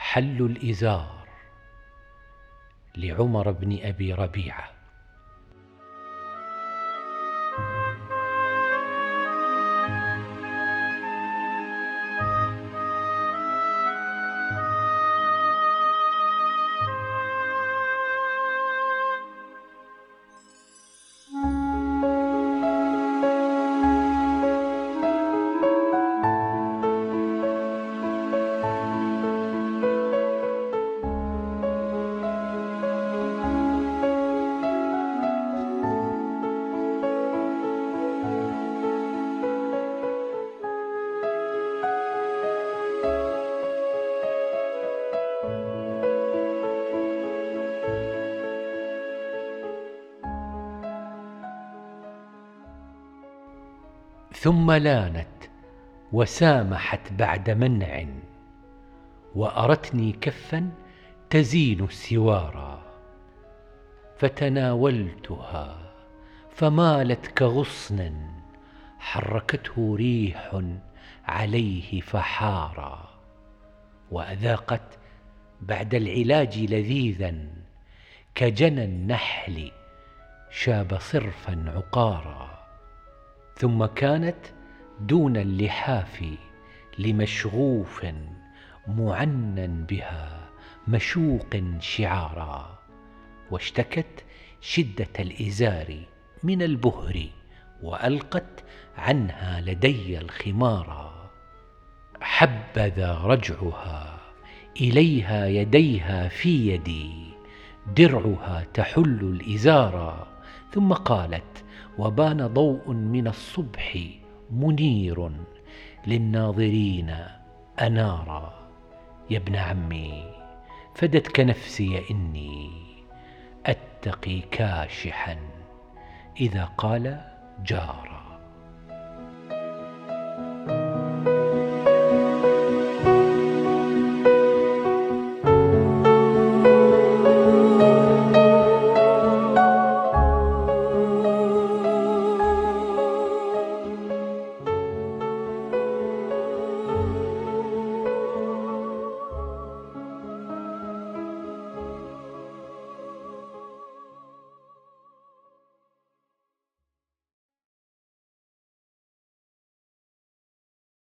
حل الإزار لعمر بن أبي ربيعة. ثم لانت وسامحت بعد منع، وأرتني كفا تزين السوارى، فتناولتها فمالت كغصن حركته ريح عليه فحارا، وأذاقت بعد العلاج لذيذا كجنى النحل شاب صرفا عقارا. ثم كانت دون اللحاف لمشغوف معنى بها مشوق شعارا، واشتكت شدة الإزار من البهر وألقت عنها لدي الخمارا. حبذا رجعها إليها يديها في يدي، درعها تحل الإزارا. ثم قالت وبان ضوء من الصبح منير للناظرين أنارا، يا ابن عمي فدتك نفسي إني أتقي كاشحا إذا قال جارا.